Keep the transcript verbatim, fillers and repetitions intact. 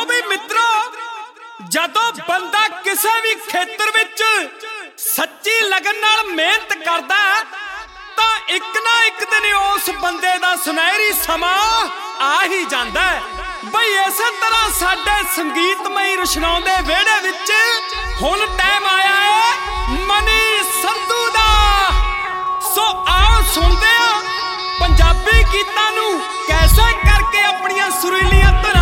भी मित्रो जदों बंदा किसी भी खेतर विच सच्ची लगन नाल मेहनत करदा तां एक ना एक दिन उस बंदे दा सुनहरी समा आ ही जांदा है। बई इस तरह साडे संगीतमई रचनाउंदे विहड़े विच हुण टाइम आया है मनी संधू दा। सो आओ सुनदे आ पंजाबी गीतां नूं कैसे करके अपणियां सुरीलियां धुनां